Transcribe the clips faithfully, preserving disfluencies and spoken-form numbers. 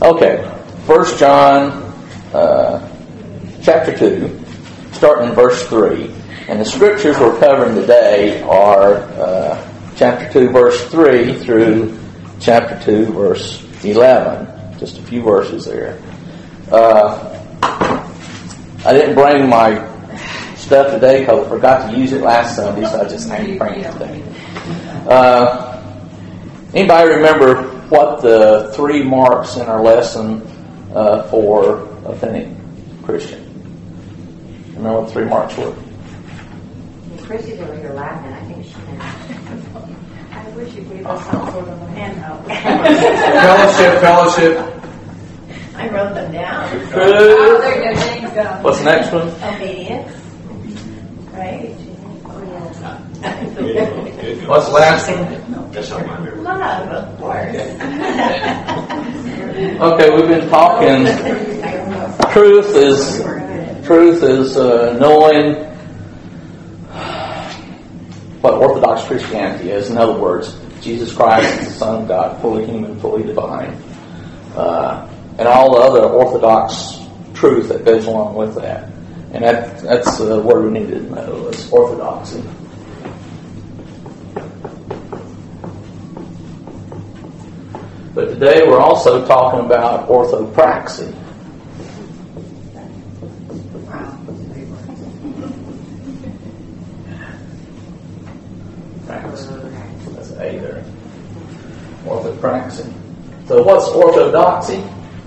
Okay, First John uh, chapter two, starting in verse three. And the scriptures we're covering today are uh, chapter two, verse three through chapter two, verse eleven. Just a few verses there. Uh, I didn't bring my stuff today because I forgot to use it last Sunday, so I just had to bring it today. Uh, anybody remember what the three marks in our lesson uh, for authentic Christian? Remember what the three marks were? Chrissy's over here laughing. I think she knows. I wish you gave us some sort of a handout. Fellowship, fellowship. I wrote them down. Truth. Oh, there you go. There you go. What's the next one? Obedience. Right? Oh, yes. What's the last one? Love, of course. Okay, we've been talking. Truth is truth is uh, knowing what Orthodox Christianity is. In other words, Jesus Christ is the Son of God, fully human, fully divine, uh, and all the other Orthodox truth that goes along with that. And that, that's the word we need to know is orthodoxy. But today we're also talking about orthopraxy. Praxy. That's A there. Orthopraxy. So what's orthodoxy?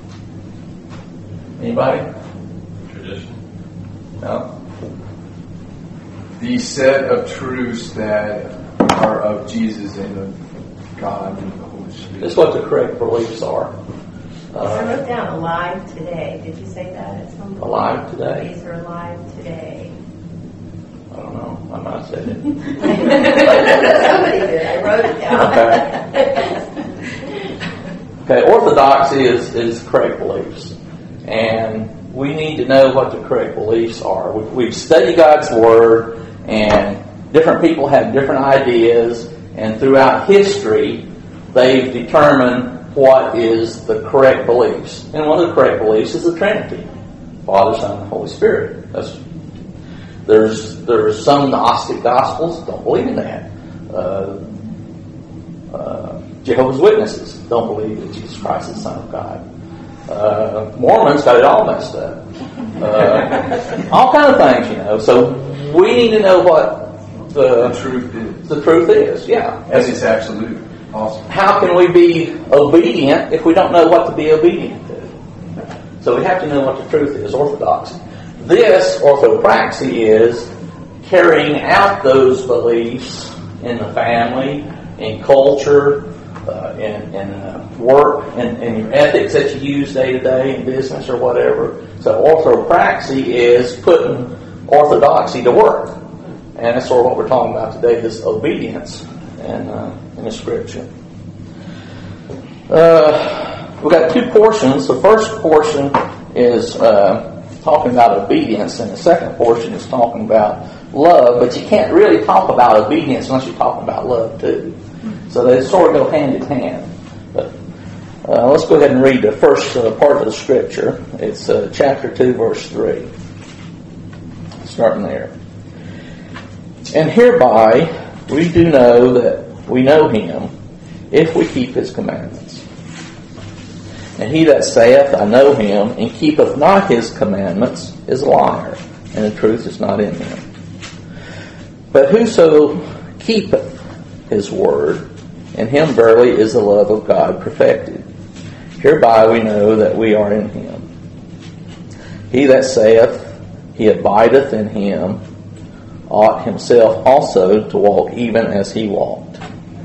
Anybody? Tradition. No. The set of truths that are of Jesus and of God and the Holy Spirit. That's what the correct beliefs are. I Uh, wrote down alive today. Did you say that at some point? alive today? These are alive today. I don't know. I might have said it. Somebody did. I wrote it down. Okay. Okay. Orthodoxy is, is correct beliefs. And we need to know what the correct beliefs are. We, we've studied God's Word, and different people have different ideas, and throughout history, they've determined what is the correct beliefs. And one of the correct beliefs is the Trinity. Father, Son, and Holy Spirit. That's, there's there's some Gnostic Gospels don't believe in that. Uh, uh, Jehovah's Witnesses don't believe that Jesus Christ is the Son of God. Uh, Mormons got it all messed up. Uh, all kind of things, you know. So we need to know what the, The truth is. the truth is. Yeah. As it's absolute. Awesome. How can we be obedient if we don't know what to be obedient to? So we have to know what the truth is, orthodoxy. This, orthopraxy, is carrying out those beliefs in the family, in culture, uh, in, in uh, work, in, in your ethics that you use day to day in business or whatever. So orthopraxy is putting orthodoxy to work. And that's sort of what we're talking about today, this obedience in, uh, in the Scripture. Uh, we've got two portions. The first portion is uh, talking about obedience, and the second portion is talking about love. But you can't really talk about obedience unless you're talking about love too. So they sort of go hand in hand. But uh, let's go ahead and read the first uh, part of the Scripture. It's uh, chapter two, verse three. Starting there. And hereby we do know that we know Him, if we keep His commandments. And he that saith, I know Him, and keepeth not His commandments, is a liar, and the truth is not in him. But whoso keepeth His word, in him verily is the love of God perfected. Hereby we know that we are in Him. He that saith, he abideth in Him, ought himself also to walk even as He walked.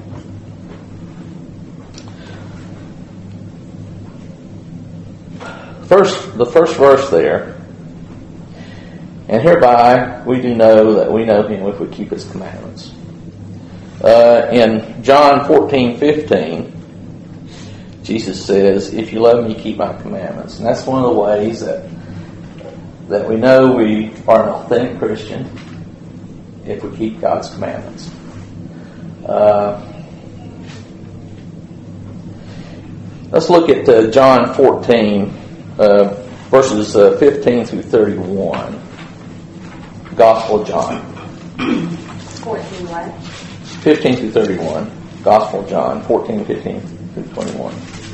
First, the first verse there. And hereby we do know that we know Him if we keep His commandments. Uh, in John fourteen fifteen, Jesus says, if you love me, keep my commandments. And that's one of the ways that that we know we are an authentic Christian, if we keep God's commandments. Uh, Let's look at uh, John fourteen, uh, verses uh, fifteen through thirty-one. Gospel of John. fourteen what? fifteen through thirty-one. Gospel of John, fourteen, fifteen through twenty-one.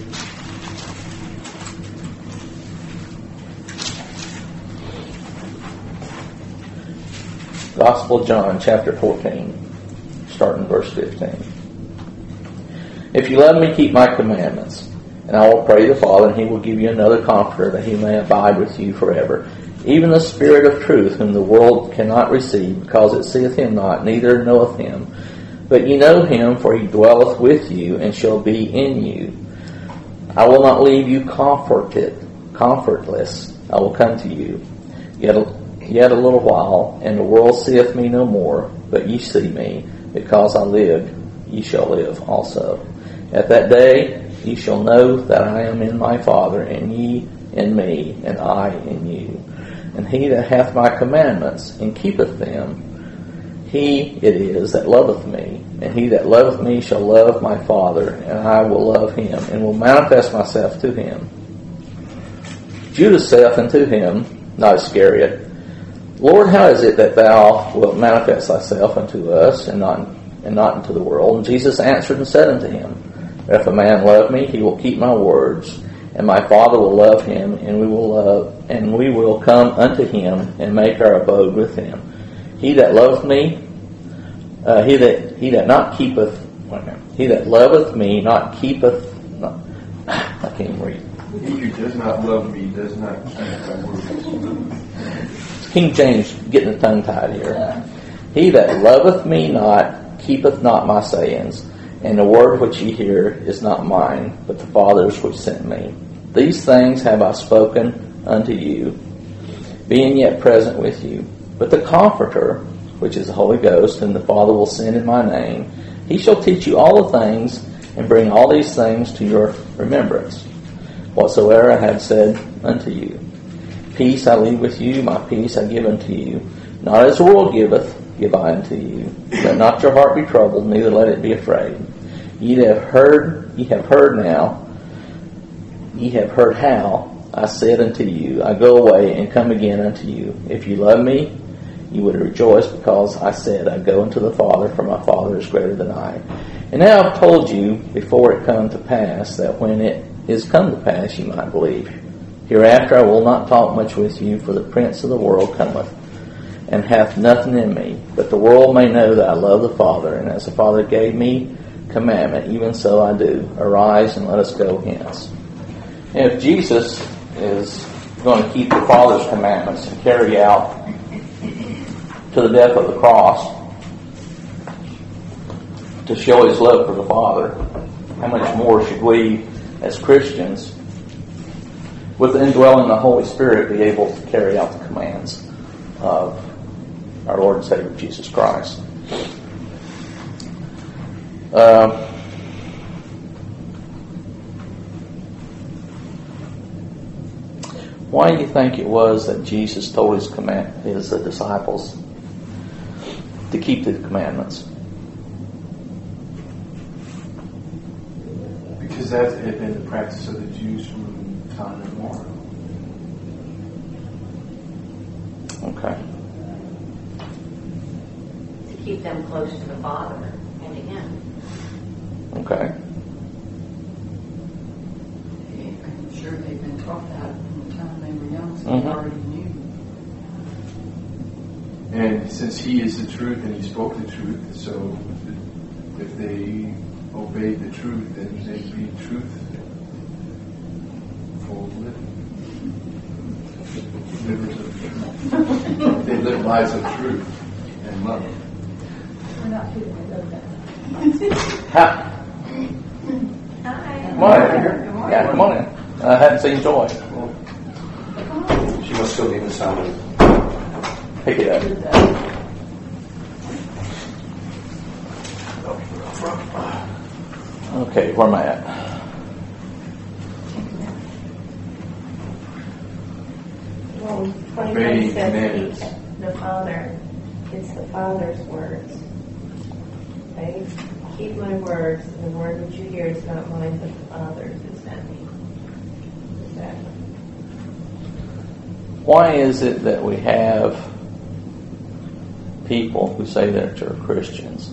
Gospel of John, chapter fourteen, starting verse fifteen. If you love me, keep my commandments, and I will pray the Father, and he will give you another Comforter, that he may abide with you forever. Even the Spirit of truth, whom the world cannot receive, because it seeth him not, neither knoweth him. But ye know him, for he dwelleth with you, and shall be in you. I will not leave you comforted, comfortless. I will come to you. Yet a, yet a little while, and the world seeth me no more, but ye see me. Because I lived, ye shall live also. At that day ye shall know that I am in my Father, and ye in me, and I in you. And he that hath my commandments, and keepeth them, he it is that loveth me. And he that loveth me shall love my Father, and I will love him, and will manifest myself to him. Judas saith unto him, not Iscariot, Lord, how is it that thou wilt manifest thyself unto us, and not and not unto the world? And Jesus answered and said unto him, If a man love me, he will keep my words, and my Father will love him, and we will love, and we will come unto him, and make our abode with him. He that loveth me, uh, he that he that not keepeth, wait a minute, he that loveth me not keepeth. Not, I can't even read. He who does not love me does not keep my words. King James getting the tongue tied here. He that loveth me not keepeth not my sayings, and the word which ye hear is not mine, but the Father's which sent me. These things have I spoken unto you, being yet present with you. But the Comforter, which is the Holy Ghost, whom the Father will send in my name, he shall teach you all the things, and bring all these things to your remembrance, whatsoever I have said unto you. Peace I leave with you, my peace I give unto you. Not as the world giveth, give I unto you. Let not your heart be troubled, neither let it be afraid. Ye have heard, ye have heard now, ye have heard how I said unto you, I go away and come again unto you. If you love me, you would rejoice, because I said, I go unto the Father, for my Father is greater than I. And now I've told you before it come to pass, that when it is come to pass, you might believe. Hereafter I will not talk much with you, for the prince of the world cometh, and hath nothing in me. But the world may know that I love the Father, and as the Father gave me commandment, even so I do. Arise and let us go hence. And if Jesus is going to keep the Father's commandments and carry out to the death of the cross to show his love for the Father, how much more should we as Christians, with the indwelling of the Holy Spirit, be able to carry out the commands of our Lord and Savior Jesus Christ? Uh, why do you think it was that Jesus told his command, his uh, disciples to keep the commandments? Because that had been the practice of the Jews from time immemorial. Okay. To keep them close to the Father and to Him. Okay. I'm sure they've been taught that from the time they were young, so Mm-hmm. they already knew. And since He is the truth and He spoke the truth, so if they obeyed the truth, then they'd be truthful living. Livers of truth. They live lives of truth and love. We're not feeling that. How? Hi. Come on in. Yeah, come on in. I hadn't seen Joy. She must still be in the sound. Pick it up. Okay, where am I at? Well, Obey twenty-one says commandments. keep the Father. It's the Father's words. Okay? Keep my words. The word which you hear is not mine, but the Father's. It's sent me. Exactly. Why is it that we have people who say that they're Christians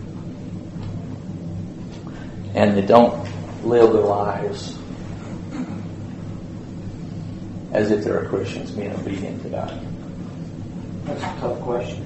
and they don't live their lives as if they're Christians, being obedient to God? That's a tough question.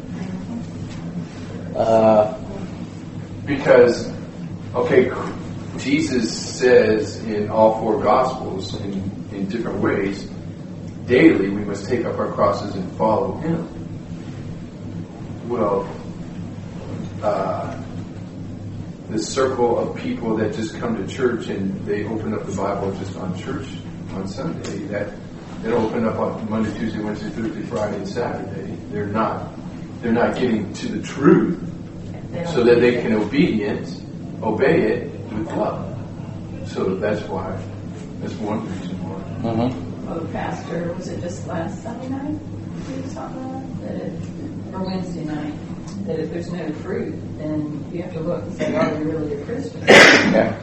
Uh, Because, okay, Jesus says in all four Gospels, in, in different ways, daily we must take up our crosses and follow Him. Well, uh, the circle of people that just come to church and they open up the Bible just on church on Sunday, that they don't open up on Monday, Tuesday, Wednesday, Thursday, Friday, and Saturday. They're not, they're not getting to the truth so that they can obedient, obey it with love. So that's why, that's one reason why. mm-hmm. Oh, Pastor, was it just last Sunday night we were talking about that? It, or Wednesday night, that if there's no fruit, then you have to look and say, are you really a Christian? Yeah.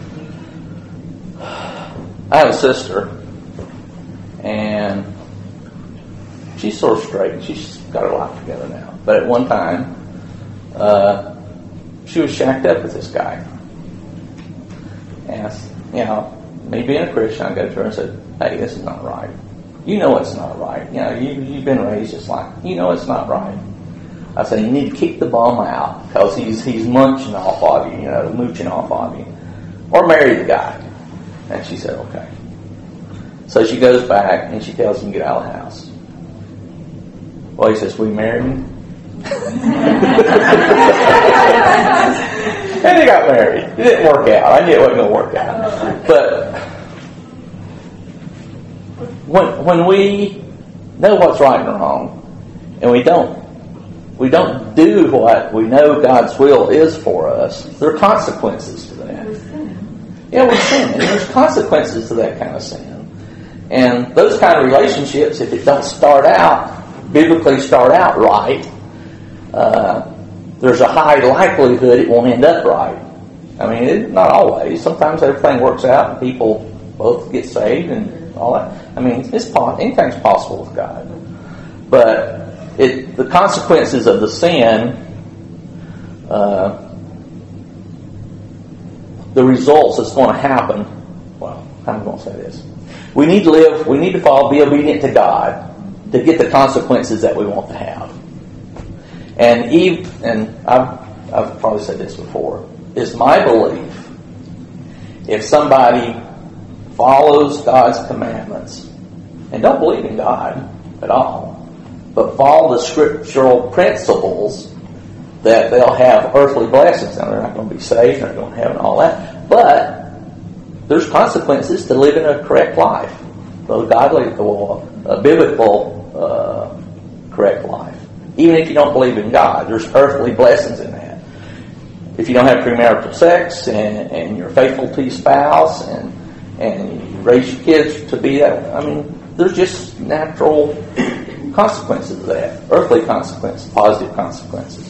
I have a sister, and she's sort of straight. She's got her life together now. But at one time, uh, she was shacked up with this guy. And, you know, me being a Christian, I go to her and said, hey, this is not right. You know it's not right. You know, you, you've been raised just like, you know it's not right. I said, you need to kick the bum out because he's he's munching off of you, you know, mooching off of you. Or marry the guy. And she said, okay. So she goes back and she tells him to get out of the house. Well, he says, we married? And they got married. It didn't work out. I knew it wasn't going to work out. But when when we know what's right and wrong, and we don't we don't do what we know God's will is for us, there are consequences to that. Yeah, we're sinning. There's consequences to that kind of sin. And those kind of relationships, if it don't start out, biblically start out right, uh, there's a high likelihood it won't end up right. I mean, it, not always. Sometimes everything works out and people both get saved and all that. I mean, it's anything's possible with God. But it, the consequences of the sin, uh, the results that's going to happen, well, how am I going to say this? We need to live, we need to follow, be obedient to God to get the consequences that we want to have. And Eve, and I've, I've probably said this before, it's my belief if somebody follows God's commandments and don't believe in God at all, but follow the scriptural principles, that they'll have earthly blessings. Now, they're not going to be saved, they're not going to heaven, all that. But there's consequences to living a correct life, a godly, well, a biblical, uh, correct life. Even if you don't believe in God, there's earthly blessings in that. If you don't have premarital sex and, and you're faithful to your spouse and and you raise your kids to be that, I mean, there's just natural consequences of that, earthly consequences, positive consequences.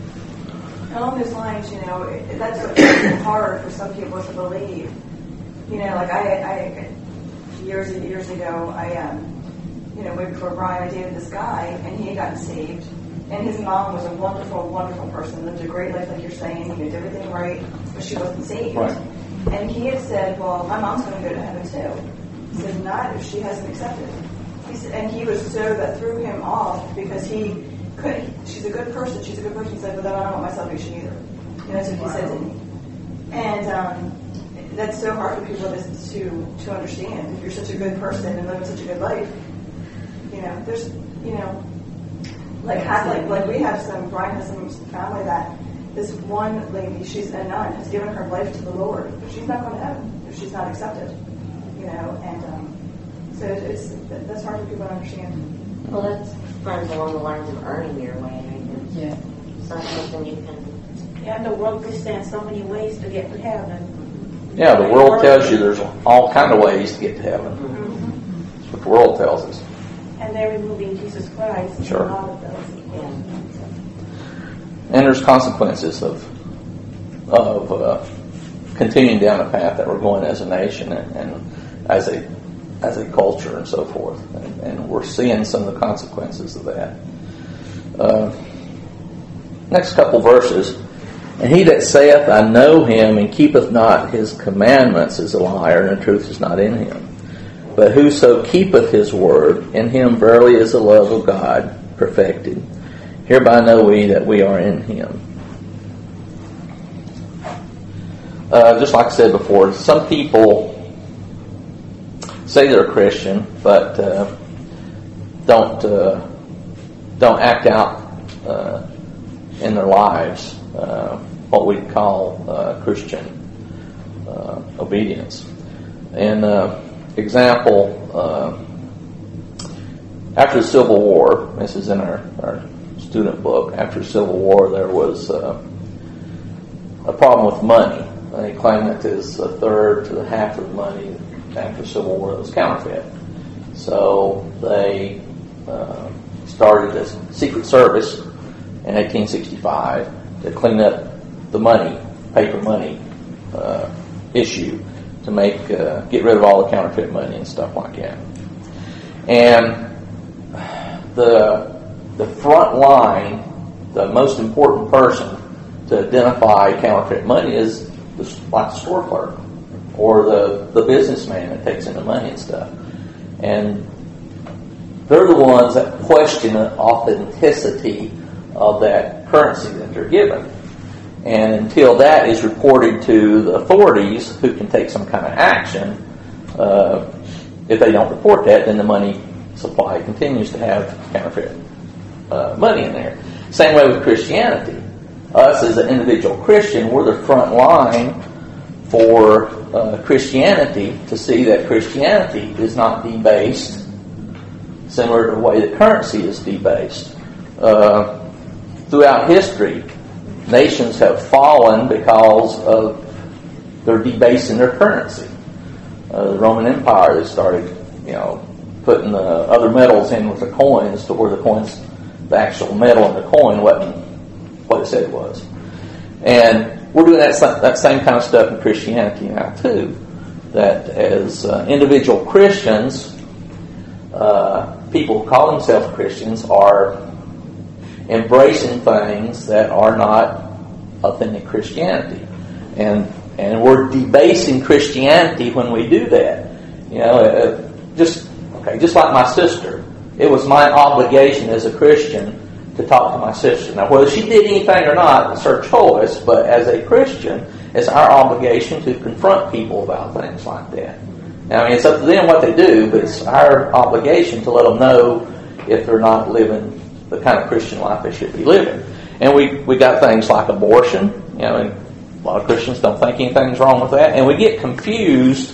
Along those lines, you know, it, that's what's hard for some people to believe. You know, like I, I years and years ago, I, um, you know, way before Brian, I dated this guy, and he had gotten saved. And his mom was a wonderful, wonderful person, lived a great life, like you're saying, he did everything right, but she wasn't saved. Right. And he had said, well, my mom's going to go to heaven too. He said, not if she hasn't accepted. He said, and he was so that threw him off because he could. She's a good person. She's a good person. He said, but then I don't want my salvation either. And that's what he said to me. And um, that's so hard for people to, to to understand. If you're such a good person and living such a good life, you know, there's, you know, like have like like we have some. Brian has some family that this one lady, she's a nun, has given her life to the Lord, but she's not going to heaven if she's not accepted. You know, and um, so it's that's hard for people to understand. Well, that runs along the lines of earning your way. I mean, Yeah. it's not something you can. Yeah, the world presents so many ways to get to heaven. Yeah, the world tells you there's all kind of ways to get to heaven. Mm-hmm. That's what the world tells us. And they're removing Jesus Christ Sure. from all of those. Yeah. And there's consequences of of uh, continuing down the path that we're going as a nation and, and as a as a culture and so forth. And, and we're seeing some of the consequences of that. Uh, next couple verses. And he that saith, I know him, and keepeth not his commandments, is a liar, and the truth is not in him. But whoso keepeth his word, in him verily is the love of God perfected. Hereby know we that we are in him. Uh, just like I said before, some people say they're a Christian, but uh, don't uh, don't act out uh, in their lives uh, what we call uh, Christian uh, obedience. And uh, example, uh, after the Civil War, this is in our, our student book, after the Civil War there was uh, a problem with money. They claimed that there's a third to half of the money after the Civil War that was counterfeit. So they uh, started this Secret Service in eighteen sixty-five to clean up the money, paper money uh, issue, to make uh, get rid of all the counterfeit money and stuff like that. And the the front line, the most important person to identify counterfeit money is the, like the store clerk or the, the businessman that takes in the money and stuff. And they're the ones that question the authenticity of that currency that they're given. And until that is reported to the authorities who can take some kind of action, uh, if they don't report that, then the money supply continues to have counterfeit uh, money in there. Same way with Christianity. Us as an individual Christian, we're the front line for uh, Christianity to see that Christianity is not debased, similar to the way the currency is debased. Uh, throughout history, nations have fallen because of their debasing their currency. Uh, the Roman Empire, they started, you know, putting the other metals in with the coins to where the coins, the actual metal in the coin wasn't what it said it was. And we're doing that, that same kind of stuff in Christianity now too. That as uh, individual Christians, uh, people who call themselves Christians are embracing things that are not authentic Christianity. And and we're debasing Christianity when we do that. You know, uh, just okay, just like my sister. It was my obligation as a Christian to talk to my sister. Now, whether she did anything or not, it's her choice, but as a Christian, it's our obligation to confront people about things like that. Now, I mean, it's up to them what they do, but it's our obligation to let them know if they're not living the kind of Christian life they should be living. And we, we got things like abortion. You know, and a lot of Christians don't think anything's wrong with that. And we get confused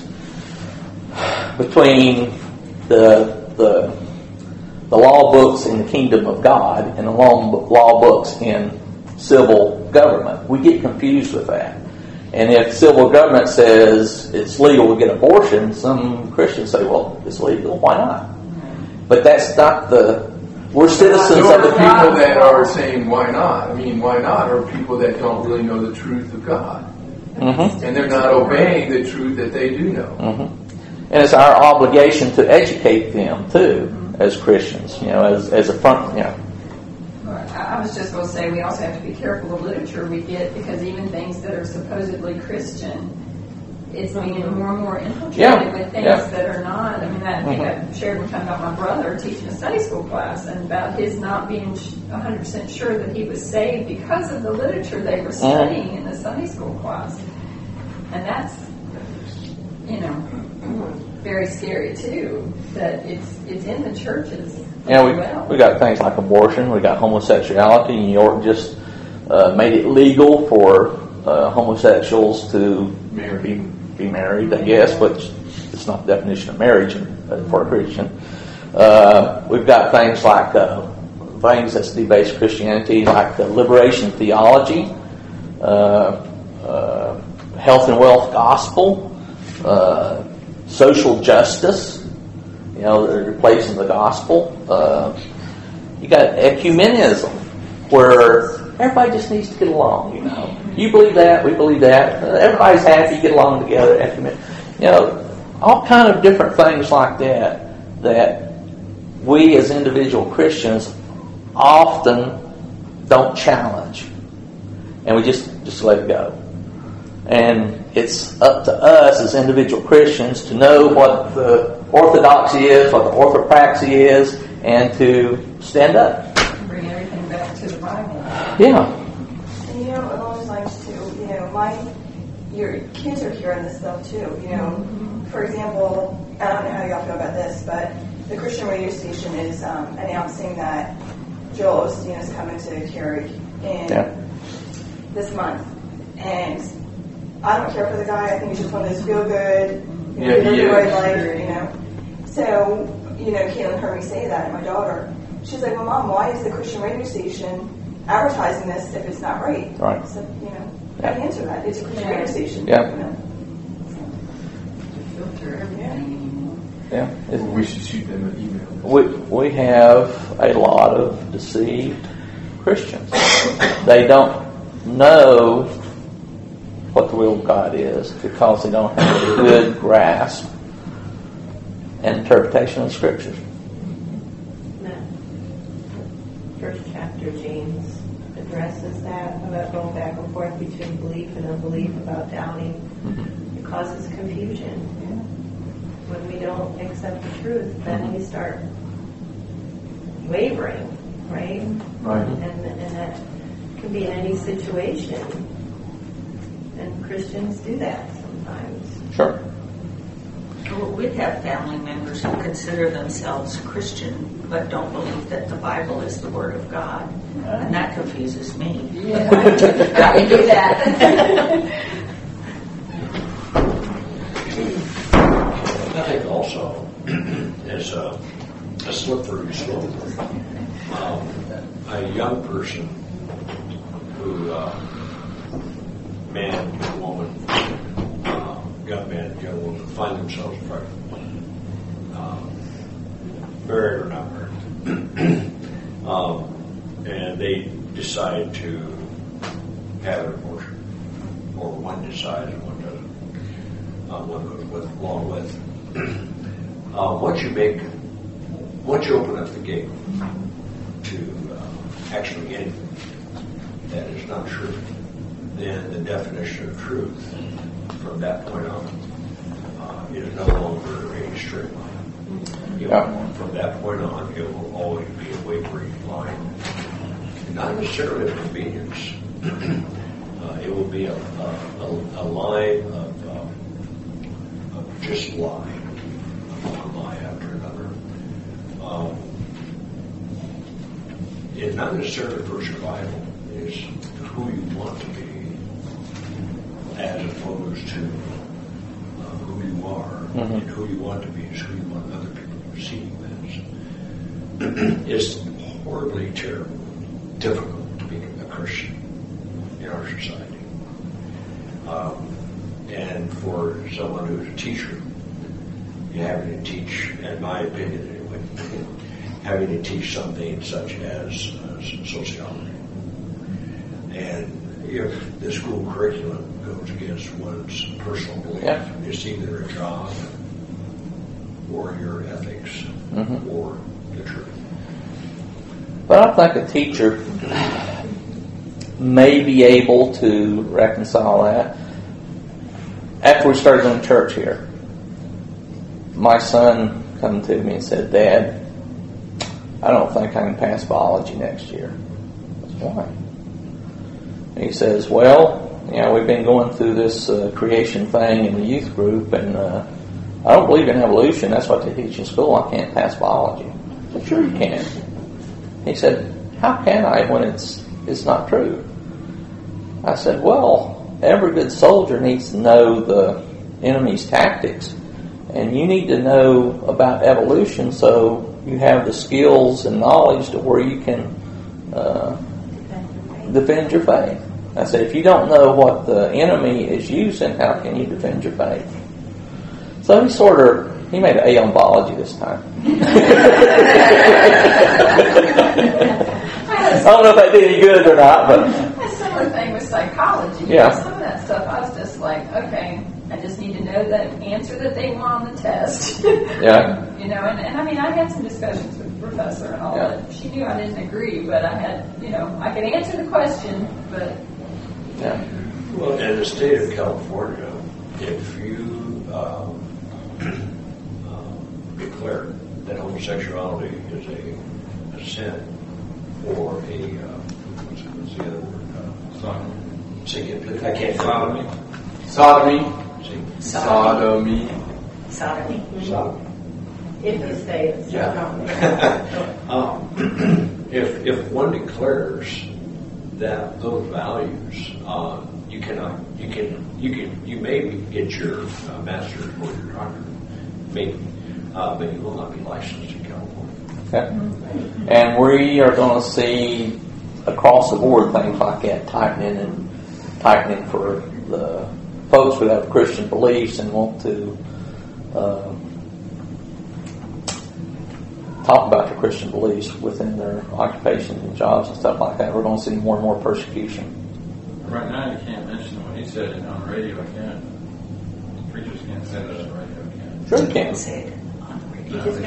between the the the law books in the kingdom of God and the law, law books in civil government. We get confused with that. And if civil government says it's legal to get abortion, some Christians say, well, it's legal, why not? But that's not the... We're citizens so of the people people that are saying why not. I mean, why not are people that don't really know the truth of God. Mm-hmm. And they're not obeying the truth that they do know. Mm-hmm. And it's our obligation to educate them, too, as Christians, you know, as as a front, you know. I was just going to say we also have to be careful of literature we get, because even things that are supposedly Christian, it's being more and more infiltrated Yeah. with things Yeah. that are not. I mean, I think mm-hmm. I shared one time about my brother teaching a Sunday school class and about his not being one hundred percent sure that he was saved because of the literature they were studying mm-hmm. in the Sunday school class. And that's, you know, very scary too, that it's it's in the churches. Yeah, we well. we got things like abortion, we got homosexuality. New York just uh, made it legal for uh, homosexuals to be, be married, I guess, but it's not the definition of marriage uh, for a Christian. Uh, we've got things like uh, things that's debased Christianity, like the liberation theology, uh, uh, health and wealth gospel, uh, social justice. You know, they're replacing the gospel. Uh, you got ecumenism, where everybody just needs to get along, you know. You believe that, we believe that. Uh, everybody's happy, get along together. After minute. You know, all kind of different things like that that we as individual Christians often don't challenge. And we just, just let it go. And it's up to us as individual Christians to know what the orthodoxy is, what the orthopraxy is, and to stand up. Bring everything back to the Bible. Yeah. And you know, along those lines too, you know, my, your kids are hearing this stuff too, you know. Mm-hmm. For example, I don't know how y'all feel about this, but the Christian radio station is um, announcing that Joel Osteen is coming to Cary in Yeah. this month. And I don't care for the guy. I think he's just one of those feel good, you know, Yeah, he live the right is. life, you know. So, you know, Caitlin heard me say that, and my daughter, she's like, well, Mom, why is the Christian radio station advertising this if it's not right? Right. So, you know, how do you answer that? It's a Christian radio station. Yeah. You know? Filter everything anymore. Yeah. It's- We should shoot them an email. We, we have a lot of deceived Christians. They don't know what the will of God is because they don't have a good grasp and interpretation of the Scriptures. That first chapter, James addresses that about going back and forth between belief and unbelief, about doubting. Mm-hmm. It causes confusion. When we don't accept the truth, then we start wavering, right? Right. And and that can be in any situation. And Christians do that sometimes. Sure. Well, we have family members who consider themselves Christian but don't believe that the Bible is the Word of God. And that confuses me. Yeah, I can do that. I think also as a, a slippery slope, um, a young person who, uh, man, young woman, uh, young man, young woman, find themselves pregnant, um, married or not married, um, and they decide to have an abortion, or one decides and one doesn't. Uh, one goes with, along with. Uh, once you make, once you open up the gate to uh, actually anything that is not true, then the definition of truth from that point on uh, is no longer a straight line. It Yeah. will, from that point on, it will always be a wavering line. Not necessarily of convenience. uh, it will be a, a, a, a line of, uh, of just lie. One lie after another. Um, it's not necessarily for survival. It's who you want to be, as opposed to uh, who you are. Mm-hmm. And who you want to be is who you want other people to perceive as. It's horribly terrible, difficult to be a Christian in our society. Um, and for someone who's a teacher, you having to teach, in my opinion anyway, having to teach something such as uh, sociology. And if the school curriculum goes against one's personal belief, Yeah. it's either a job or your ethics Mm-hmm. or the truth. But I think a teacher may be able to reconcile that. After we started going to church here, my son come to me and said, "Dad, I don't think I can pass biology next year." I said, "Why?" And he says, "Well, you know, we've been going through this uh, creation thing in the youth group, and uh, I don't believe in evolution. That's what they teach in school. I can't pass biology." I said, "Sure you can." He said, "How can I when it's it's not true?" I said, "Well, every good soldier needs to know the enemy's tactics. And you need to know about evolution so you have the skills and knowledge to where you can uh, defend your faith." I said, "If you don't know what the enemy is using, how can you defend your faith?" So he sort of, he made an A on biology this time. I don't know if that did any good or not, but... A similar thing with psychology. Yeah. Some of that stuff, I was just like, okay, I just need to know the answer that they want on the test. Yeah. You know, and, and I mean, I had some discussions with the professor and all Yeah. that. She knew I didn't agree, but I had, you know, I could answer the question, but. Yeah. Well, in the state of California, if you um, um, declare that homosexuality is a, a sin or a, uh, what's, what's the other word? Uh, Sodomy. say it, please. I can't sodomy. Sodomy. Sodomy. Sodomy. Sodomy. Sodomy. If you say it's Yeah. um, if if one declares that those values, uh, you cannot, you can, you can, you may get your uh, master's or your doctorate, maybe, uh, but you will not be licensed in California. Okay. And we are going to see across the board things like that tightening and tightening for the folks who have Christian beliefs and want to uh, talk about their Christian beliefs within their occupations and jobs and stuff like that. We're going to see more and more persecution. Right now, you can't mention what he said on the radio. I can't. Preachers can't say that on the radio. Can't. Sure you can. Say it on the radio. You just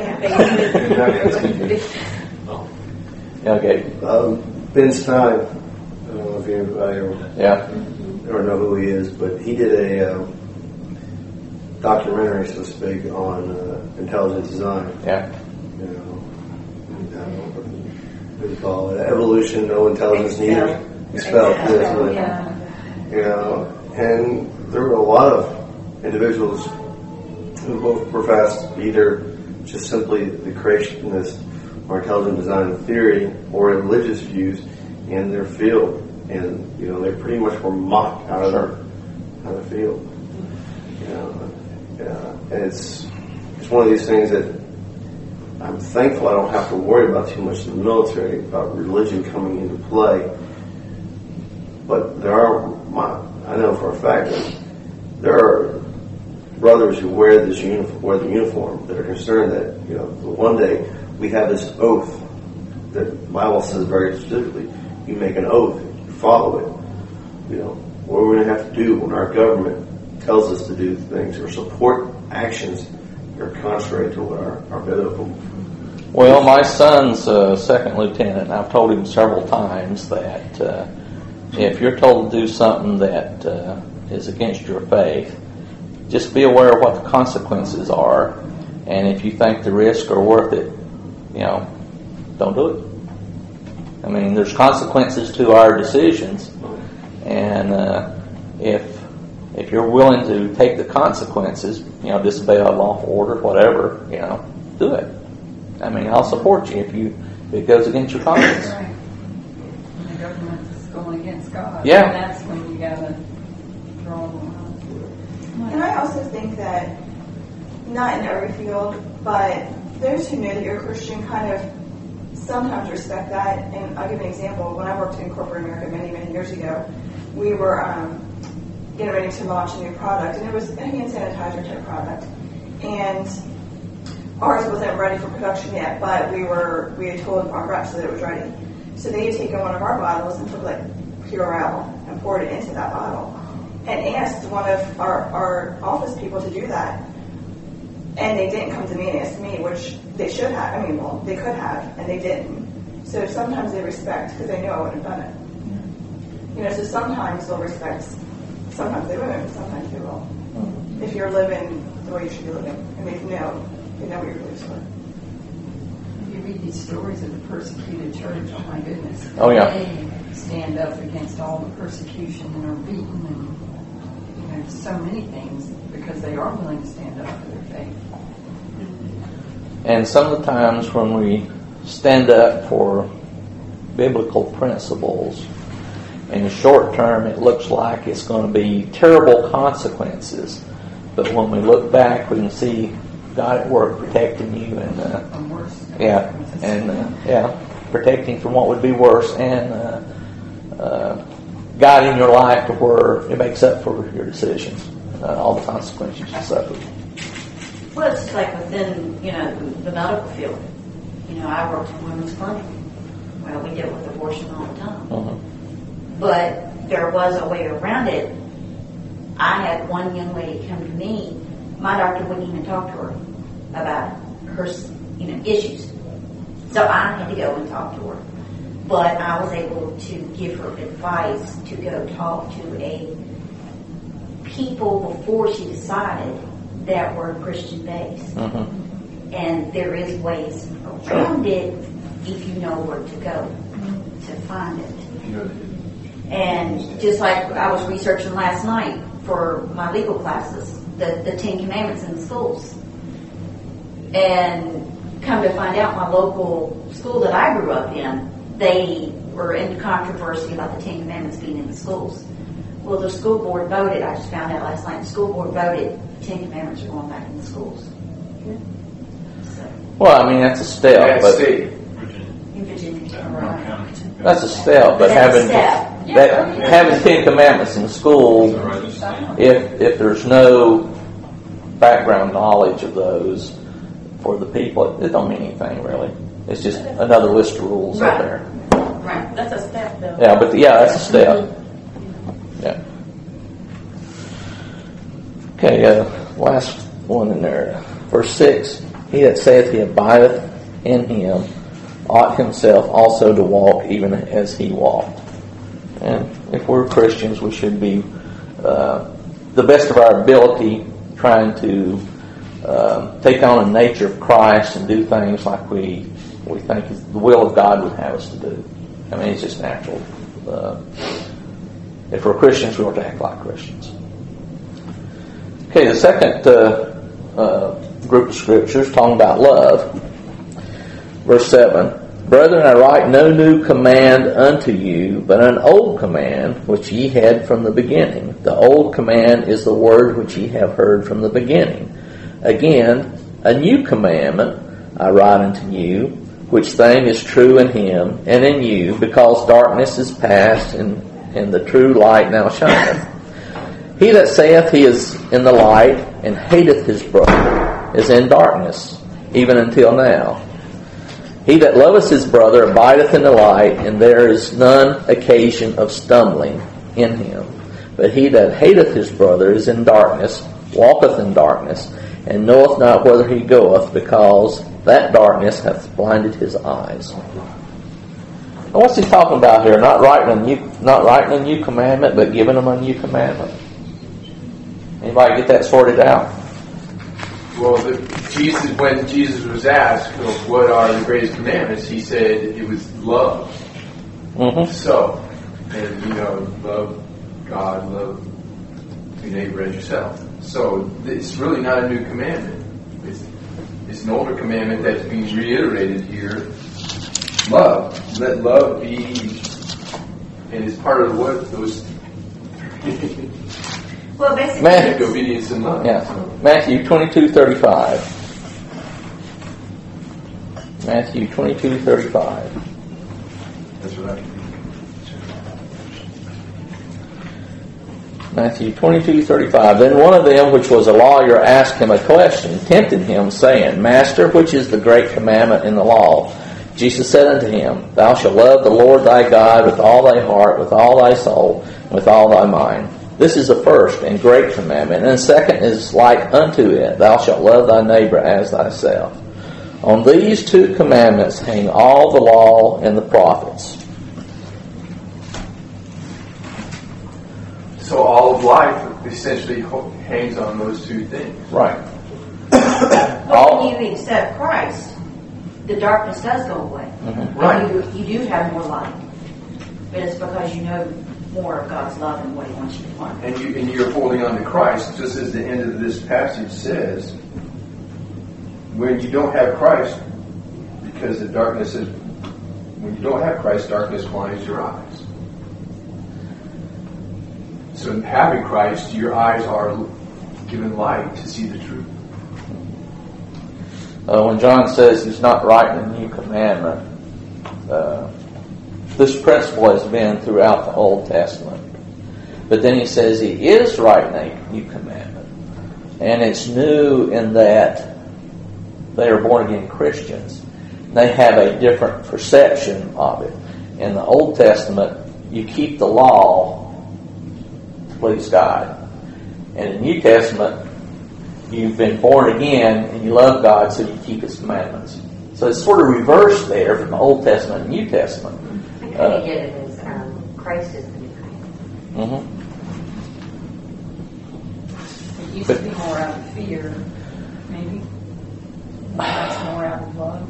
can't face it. Oh. Yeah, okay. Um, Ben Stein, I don't know if anybody or, Yeah. or know who he is, but he did a um, documentary, so to speak, on uh, intelligent design. Yeah. You know, I don't know what do you call it? Evolution, no intelligence needed. Expelled this, but, Yeah. you know, and there were a lot of individuals who both professed either just simply the creationist or intelligent design theory or religious views in their field, and you know they pretty much were mocked out of their out of the field. You know, yeah, and it's it's one of these things that I'm thankful I don't have to worry about too much in the military about religion coming into play. But there are, I know for a fact that there are brothers who wear this uniform, wear the uniform, that are concerned that you know one day we have this oath that the Bible says very specifically. You make an oath, you follow it. You know what we're going to have to do when our government tells us to do things or support actions that are contrary to what our, our biblical. Well, my son's a second lieutenant, and I've told him several times that. Uh, If you're told to do something that uh, is against your faith, just be aware of what the consequences are, and if you think the risks are worth it, you know, don't do it. I mean, there's consequences to our decisions, and uh, if if you're willing to take the consequences, you know, disobey a lawful order, whatever, you know, do it. I mean, I'll support you if you if it goes against your conscience. Right. And the government is going against God. Yeah. And that's when you gotta draw the line. And I also think that, not in every field, but those who know that you're a Christian kind of sometimes respect that. And I'll give an example. When I worked in corporate America many, many years ago, we were um, getting ready to launch a new product, and it was a hand sanitizer type product. And ours wasn't ready for production yet, but we were we had told our reps that it was ready. So they had taken one of our bottles and took like Purell and poured it into that bottle, and asked one of our, our office people to do that. And they didn't come to me and ask me, which they should have. I mean, well, they could have, and they didn't. So sometimes they respect because they knew I wouldn't have done it. You know, so sometimes they'll respect. Sometimes they won't. Sometimes they will. If you're living the way you should be living, and they know, they know what your beliefs are. You read these stories of the persecuted church, oh my goodness. Oh, yeah. They stand up against all the persecution and are beaten and, you know, so many things because they are willing to stand up for their faith. And some of the times when we stand up for biblical principles, in the short term it looks like it's going to be terrible consequences. But when we look back, we can see God at work protecting you and uh, From worse. yeah, and uh, yeah, protecting from what would be worse, and uh, uh, guiding your life to where it makes up for your decisions, uh, all the consequences you suffer. Well, it's like within, you know, the medical field. You know, I worked in women's clinic. Well, we deal with abortion all the time. Uh-huh. But there was a way around it, I had one young lady come to me. My doctor wouldn't even talk to her about her, you know, issues. So I had to go and talk to her. But I was able to give her advice to go talk to a people before she decided that were Christian based. Mm-hmm. And there is ways around it if you know where to go to find it. And just like I was researching last night for my legal classes, the, the Ten Commandments in the schools. And come to find out, my local school that I grew up in, they were in controversy about the Ten Commandments being in the schools. Well, the school board voted, I just found out last night, the school board voted the Ten Commandments are going back in the schools. So, well, I mean, that's a step. That's but state. in Virginia. Right. That's a step, but That's a having step. that, having Ten Commandments in school, if if there's no background knowledge of those for the people, it don't mean anything really. It's just another list of rules Right. out there. Right. That's a step, though. Yeah, but yeah, that's a step. Yeah. Okay, uh, last one in there. Verse six, he that saith he abideth in him ought himself also to walk even as he walked. And if we're Christians, we should be uh, the best of our ability trying to uh, take on the nature of Christ and do things like we we think is the will of God would have us to do. I mean, it's just natural. Uh, if we're Christians, we ought to act like Christians. Okay, the second uh, uh, group of scriptures talking about love. Verse seven, Brethren, I write no new command unto you, but an old command which ye had from the beginning. The old command is the word which ye have heard from the beginning. Again, a new commandment I write unto you, which thing is true in him and in you, because darkness is past and, and the true light now shineth. He that saith he is in the light and hateth his brother is in darkness, even until now. He that loveth his brother abideth in the light, and there is none occasion of stumbling in him. But he that hateth his brother is in darkness, walketh in darkness, and knoweth not whither he goeth, because that darkness hath blinded his eyes. Now what's he talking about here? Not writing a new, not writing a new commandment, but giving them a new commandment. Anybody get that sorted out? Well, the, Jesus, when Jesus was asked, what are the greatest commandments, he said it was love. Mm-hmm. So, and you know, love God, love your neighbor as yourself. So it's really not a new commandment. It's, it's an older commandment that's being reiterated here. Love. Let love be, and it's part of what those. Well, basically, Matthew, obedience and love. Yeah. Matthew twenty-two thirty-five. Matthew twenty-two thirty-five. That's what I Matthew twenty-two thirty-five. Then one of them, which was a lawyer, asked him a question, tempted him, saying, Master, which is the great commandment in the law? Jesus said unto him, Thou shalt love the Lord thy God with all thy heart, with all thy soul, and with all thy mind. This is the first and great commandment. And the second is like unto it, Thou shalt love thy neighbor as thyself. On these two commandments hang all the law and the prophets. So all of life essentially hangs on those two things. Right. But when you accept Christ, the darkness does go away. Mm-hmm. Right. You, you do have more light. But it's because you know more of God's love and what He wants you to learn. And, you, and you're holding on to Christ, just as the end of this passage says, when you don't have Christ, because the darkness is, when you don't have Christ, darkness blinds your eyes. So in having Christ, your eyes are given light to see the truth. Uh, when John says he's not writing a new commandment, uh, this principle has been throughout the Old Testament. But then he says he is writing a new commandment. And it's new in that they are born again Christians. They have a different perception of it. In the Old Testament, you keep the law please God. And in the New Testament, you've been born again and you love God, so you keep His commandments. So it's sort of reversed there from the Old Testament and New Testament. I kind of get it as um, Christ is the new commandment. Mm-hmm. It used to be more out of fear, maybe. Now it's more out of love.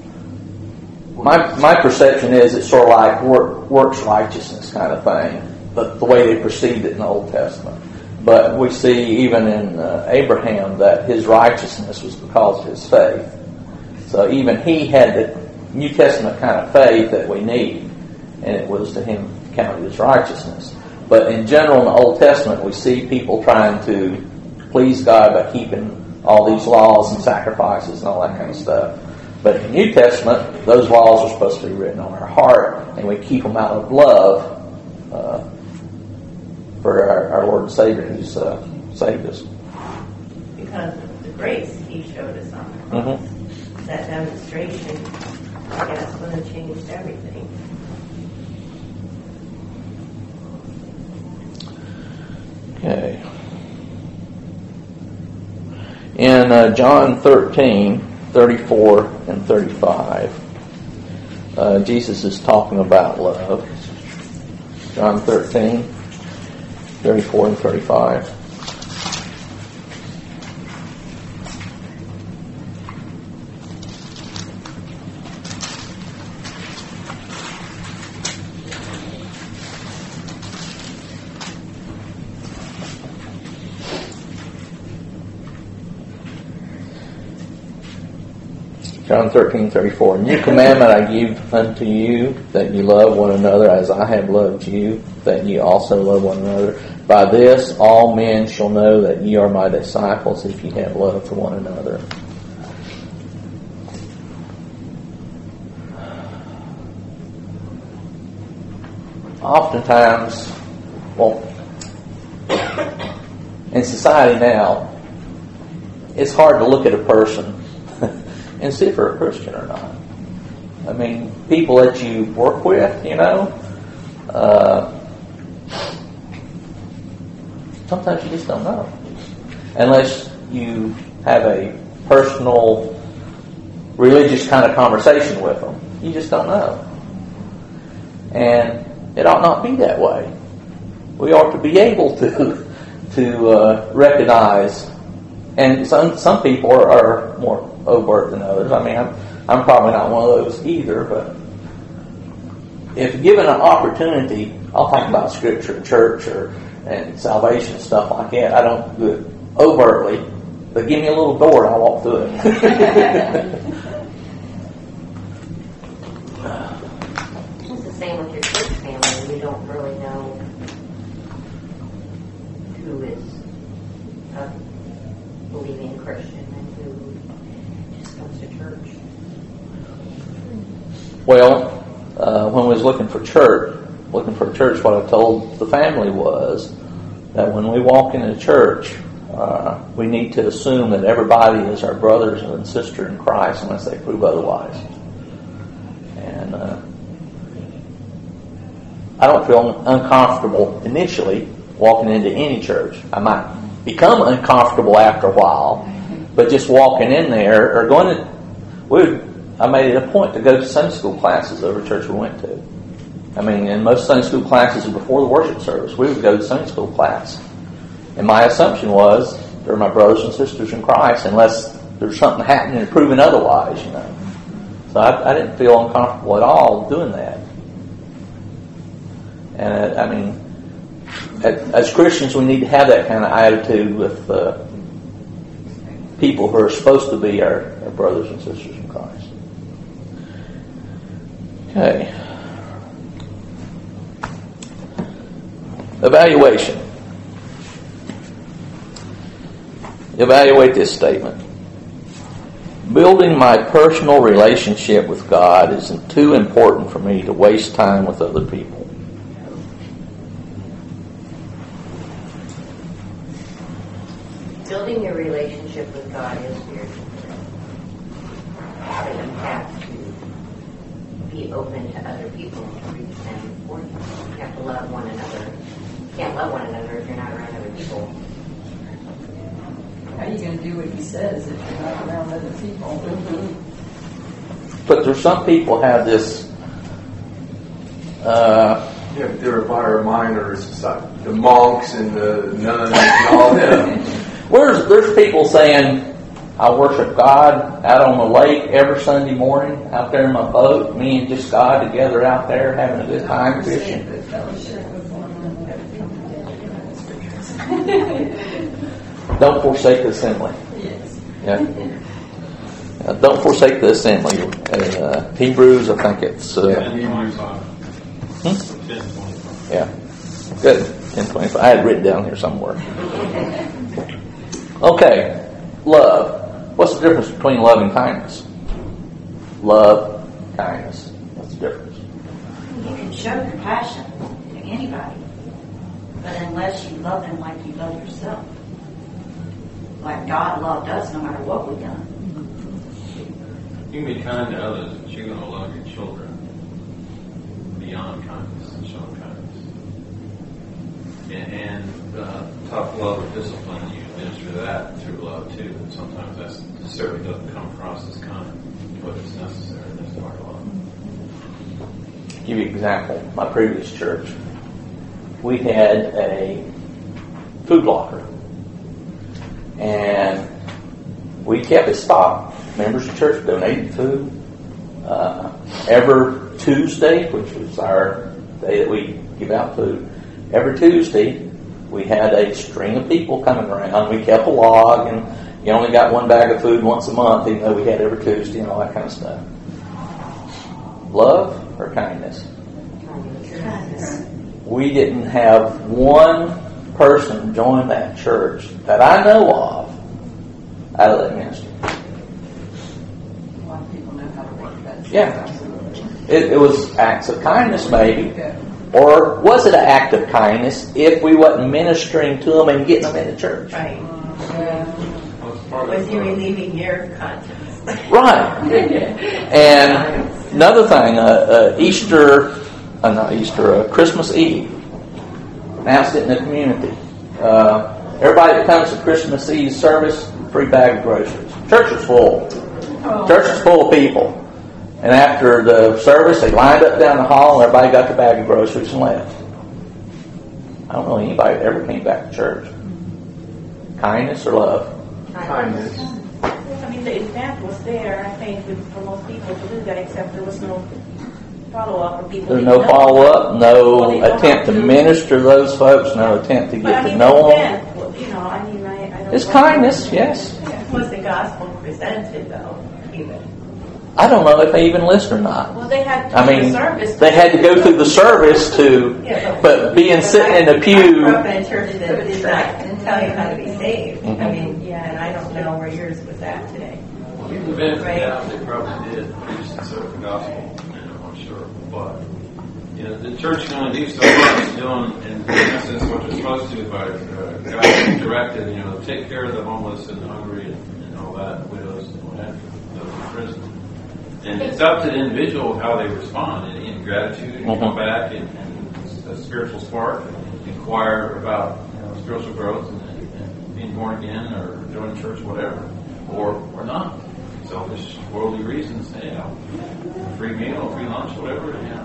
My my perception is it's sort of like work, works righteousness kind of thing, the, the way they perceived it in the Old Testament. But we see even in uh, Abraham that his righteousness was because of his faith. So even he had the New Testament kind of faith that we need, and it was to him counted as righteousness. But in general, in the Old Testament, we see people trying to please God by keeping all these laws and sacrifices and all that kind of stuff. But in the New Testament, those laws are supposed to be written on our heart, and we keep them out of love uh, for our, our Lord and Savior who's uh, saved us. Because of the grace He showed us on the cross. Mm-hmm. That demonstration, I guess, would have changed everything. Okay. In uh, John thirteen, thirty-four and thirty-five, uh, Jesus is talking about love. John thirteen, thirty-four and thirty-five. John thirteen, thirty-four. New commandment I give unto you, that you love one another as I have loved you, that ye also love one another. By this all men shall know that ye are my disciples, if ye have love for one another. Oftentimes, well, in society now, it's hard to look at a person and see if they're a Christian or not. I mean, people that you work with, you know, uh, sometimes you just don't know. Unless you have a personal, religious kind of conversation with them. You just don't know. And it ought not be that way. We ought to be able to to uh, recognize, and some some people are, are more overt than others. I mean, I'm, I'm probably not one of those either, but if given an opportunity, I'll talk about Scripture and church or and salvation and stuff like that. I don't do it overtly, but give me a little door and I'll walk through it. It's the same with your church family. You don't really know who is a believing Christian and who just comes to church. Well, uh, when we was looking for church, looking for church, what I told the family was that when we walk into church, uh, we need to assume that everybody is our brothers and sister in Christ unless they prove otherwise. And uh, I don't feel uncomfortable initially walking into any church. I might become uncomfortable after a while, but just walking in there or going to, we would, I made it a point to go to Sunday school classes every church we went to. I mean, in most Sunday school classes before the worship service, we would go to Sunday school class. And my assumption was, they're my brothers and sisters in Christ, unless there's something happening and proving otherwise, you know. So I, I didn't feel uncomfortable at all doing that. And uh, I mean, as Christians, we need to have that kind of attitude with uh, people who are supposed to be our, our brothers and sisters in Christ. Okay. Evaluation. Evaluate this statement. Building my personal relationship with God isn't too important for me to waste time with other people. Building your relationship with God is spiritual. But you have to be open to other people and to reach them for you. You have to love one another can't love one another if you're not around other people. How are you going to do what he says if you're not around other people? Mm-hmm. But there's some people have this. Uh, Yeah, but there are minors, the monks and the nuns and all them. Where's there's people saying, I worship God out on the lake every Sunday morning, out there in my boat, me and just God together out there having a good time fishing. Don't forsake the assembly. Yes. Yeah. Uh, don't forsake the assembly. Uh, Hebrews, I think it's. Uh, Yeah, Hebrews five. Hmm? ten twenty-five. Yeah. Good. ten twenty-five. I had it written down here somewhere. Okay. Love. What's the difference between love and kindness? Love, kindness. What's the difference? You can show compassion to anybody, but unless you love them like you love yourself, like God loved us no matter what we've done. You can be kind to others, but you're going to love your children beyond kindness and showing kindness. And, and uh, tough love or discipline, you administer that through love too. And sometimes that certainly doesn't come across as kind, but it's necessary. That's part of love. Give you an example. My previous church, we had a food locker, and we kept it stocked. Members of the church donated food. Uh, every Tuesday, which was our day that we give out food, every Tuesday we had a string of people coming around. We kept a log, and you only got one bag of food once a month, even though we had every Tuesday and all that kind of stuff. Love or kindness? Kindness. We didn't have one person join that church that I know of out of that ministry. A lot of people know how to work that. Yeah. It, it was acts of kindness, maybe. Or was it an act of kindness if we wasn't ministering to them and getting them into church? Right. Well, Was you relieving your conscience? Right. And another thing, uh, uh, Easter, uh, not Easter, uh, Christmas Eve, announced it in the community. Uh, everybody that comes to Christmas Eve service, free bag of groceries. Church is full. Church is full of people. And after the service, they lined up down the hall, and everybody got their bag of groceries and left. I don't know anybody that ever came back to church. Kindness or love? Kindness. I mean, the example was there, I think, with, for most people to do that, except there was no follow-up or people There's didn't no know. follow-up, no Well, they don't attempt to have to. minister to those folks, no attempt to But get I to mean, know them. then, well, you know, I mean, I, I don't It's know. kindness, yes. Was the gospel presented though, even? I don't know if they even listened or not. Well, they had to I do mean, the service. they had to go through the service to, Yeah, but being sitting in the I grew pew, up in a church that did not tell you how to be saved. Mhm. I mean, yeah, and I don't know where yours was at today. Even Right. yeah, they probably did preach and serve the gospel, you know, I'm sure. But you know, the church can only do so much, doing in essence what they're supposed to by uh, guiding, directed, you know, take care of the homeless and the hungry and, and all that, widows and what have you, those in prison. And it's up to the individual how they respond in, in gratitude and Mhm. come back and, and a spiritual spark and inquire about you know, spiritual growth and, and being born again or joining church, whatever, or or not. Selfish, worldly reasons, you know, free meal, free lunch, whatever, you know.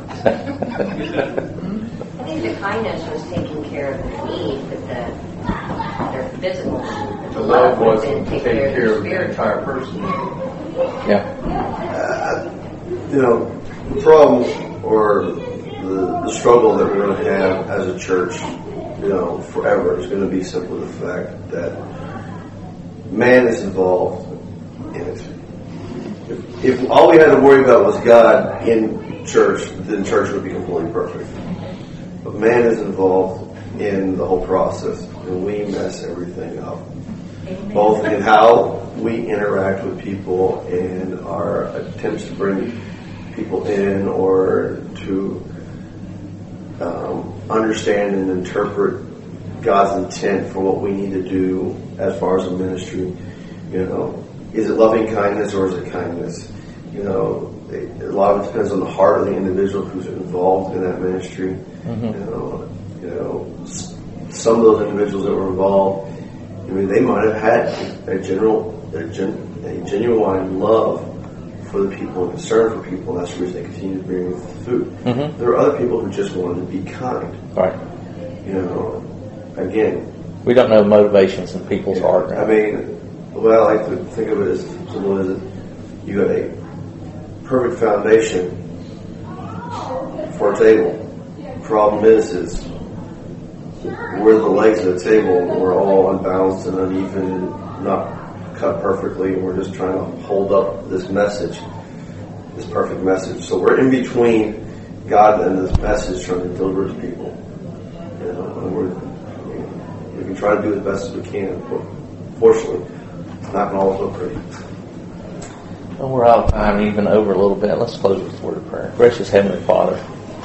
I think the kindness was taking care of the need, but the their physical need. The love would have wasn't been to take care of the spiritual. entire person. yeah. Uh, you know, the problem or the, the struggle that we're going to have as a church, you know, forever is going to be simply the fact that man is involved in it. If, if all we had to worry about was God in church, then church would be completely perfect. But man is involved in the whole process, and we mess everything up. Both in how we interact with people and our attempts to bring people in or to um, understand and interpret God's intent for what we need to do as far as a ministry. You know, is it loving kindness or is it kindness? You know, it, a lot of it depends on the heart of the individual who's involved in that ministry. Mhm. You know, you know, some of those individuals that were involved, I mean, they might have had a general, a, gen, a genuine love for the people and concern for people, and that's the reason they continue to bring the food. Mm-hmm. There are other people who just wanted to be kind. Right. You know, again, we don't know motivations in people's yeah, heart. I mean, well, I like to think of it as someone as you got a perfect foundation for a table. Problem is, is where the legs of the table were all unbalanced and uneven and not cut perfectly, and we're just trying to hold up this message, this perfect message. So we're in between God and this message trying to deliver to people. You know, and we're, we can try to do as best as we can, but fortunately, it's not going to always look pretty. Well, we're out of time, even over a little bit. Let's close with a word of prayer. Gracious Heavenly Father,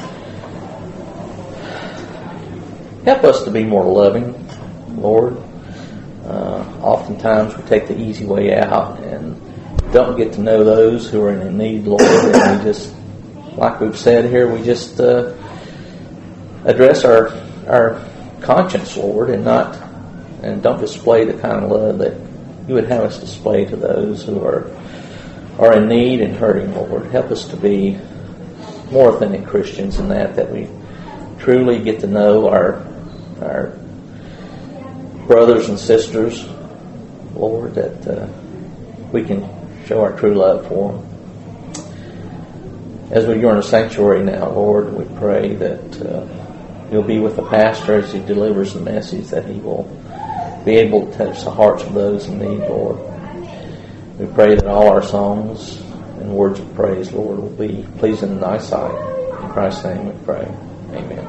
help us to be more loving, Lord. Uh, oftentimes we take the easy way out and don't get to know those who are in need, Lord. And we just, like we've said here, we just uh, address our our conscience, Lord, and not and don't display the kind of love that you would have us display to those who are are in need and hurting, Lord. Help us to be more authentic Christians in that, that we truly get to know our our brothers and sisters, Lord, that uh, we can show our true love for them. As we're in the sanctuary now, Lord, we pray that uh, you'll be with the pastor as he delivers the message, that he will be able to touch the hearts of those in need, Lord. We pray that all our songs and words of praise, Lord, will be pleasing in thy sight. In Christ's name we pray. Amen.